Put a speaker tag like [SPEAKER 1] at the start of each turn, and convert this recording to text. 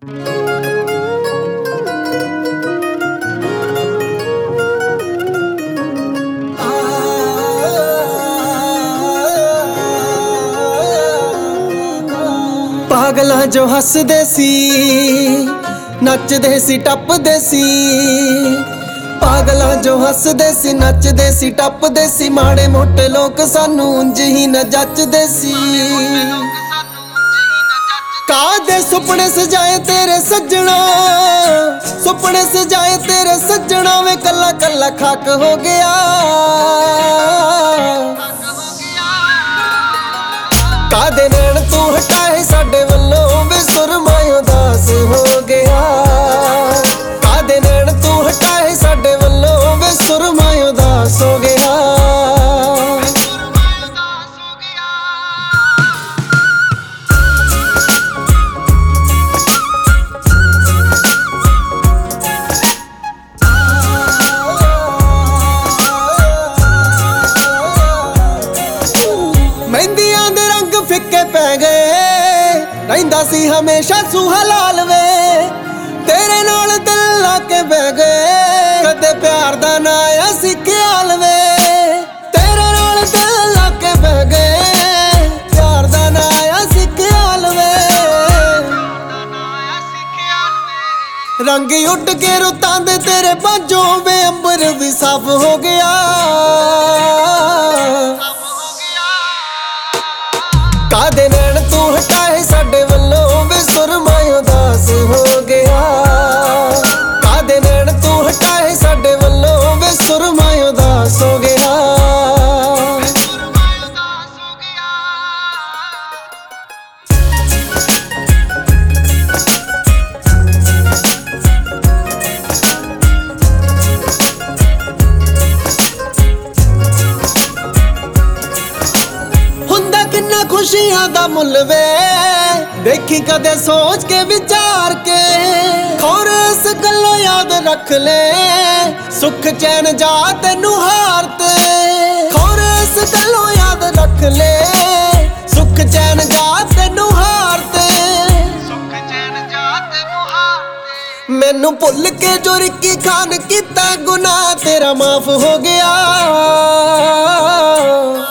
[SPEAKER 1] पागलां जो हसदे सी नचदे सी टपदे सी, पागलां जो हसदे सी नचदे सी टपदे सी, माड़े मोटे लोग सानू उंज ही न जचदे सी। कादे सुपने सजाए तेरे सजना, सुपने सजाए तेरे सजना, वे कल्ला कल्ला खाक हो गया। कादे नैन तू हटाए साडे वल्लों, वे सुरमा उदास हो गया। कादे नैन तू हटाए साडे वल्लों, वे सुरमा उदास हो गया। मेहंदियां दे रंग फिक्के पै गए, रहिंदा सी हमेशा सूहा लाल वे, तेरे नाल दिल ला के बह गए, कदे प्यार दा ना आया सी ख्याल वे। तेरे नाल दिल ला के बह गए, प्यार दा ना आया सी ख्याल वे। रंग उड़ के रुतां दे तेरे बाजों, वे अंबर भी साफ हो गया। कादे नैन तू हटाए साडे वल्लों, वे सुरमा उदास हो गया। कादे नैन तू हटाए साडे वल्लों, वे सुरमा उदास हो गया। खुशियां दा मुल वे, देखी कदे सोच के विचार के, खौर इस गल्लों याद रख ले, सुख चैन जा तेनू हार ते। खौर इस गल्लों याद रख ले, सुख चैन जा तेनू हार ते। मैनू भुल के जो रिक्की खान कीता गुनाह, तेरा माफ हो गया।